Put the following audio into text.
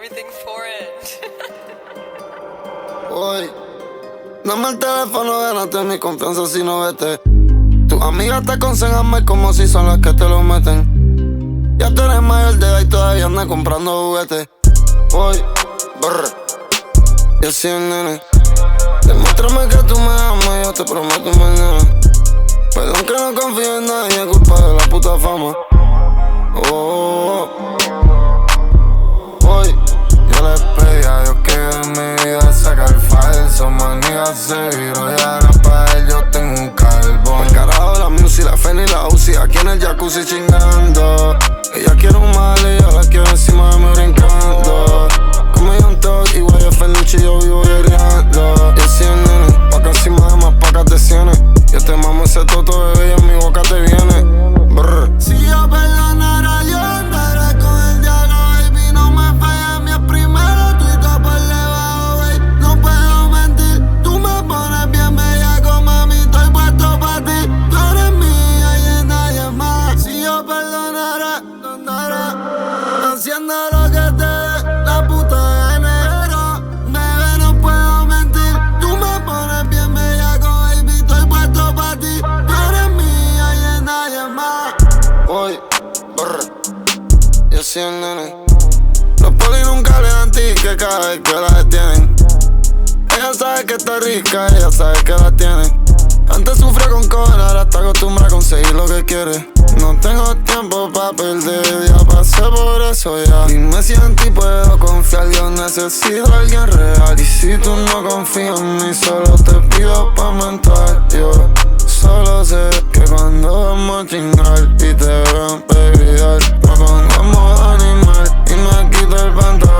everything for it. Hoy, dame el teléfono, gánate mi confianza si no vete. Tus amigas te aconsejan mal como si son las que te lo meten. Ya tú eres mayor de edad y todavía andas comprando juguetes. Hoy, brr, yo soy el nene. Demuéstrame que tú me amas, yo te prometo mañana. Perdón que no confío en nadie, culpa de la puta fama. Hoy, yo les pedí a Dios que en mi vida saca el falso. Manía se viró y ahora pa' él yo tengo un carbón. El carajo, la music, la Feni y la Uzi, aquí en el jacuzzi chingando. Ella quiere un mal y yo la quiero encima de mí brincando. Como Young Thug y Guaya Fernucci, yo vivo guerreando. Y así el nene, pa' casi más pa' te tienes. Yo te mamo ese toto, bebé, y en mi boca te viene. Brr. Si yo perdonara, yo andaré con el diablo, baby. No me falles, mi primero, tuito por debajo, baby. No puedo mentir, tú me pones bien bellaco, mami. Estoy puesto pa' ti, tú eres mía y en nadie más. Si yo perdonara, no andaré haciendo lo que te dé la puta gana. Pero, bebé, no puedo mentir, tú me pones bien bellaco, baby. Estoy puesto pa' ti, tú eres mía y en nadie más. Hoy, brr, yo soy el nene. Los polis nunca le dan ticket cada vez que la detienen. Ella sabe que está rica, ella sabe que la tiene. Antes sufría con cojones, ahora está acostumbrada a conseguir lo que quiere. No tengo tiempo pa' perder, ya pasé por eso ya. Dime si en ti puedo confiar, yo necesito a alguien real. Y si tú no confías en mí, solo te pido pa' mental. Yo solo sé que cuando vamos a chingar y te veo en baby, me pongo en modo animal y me quito el pantalón.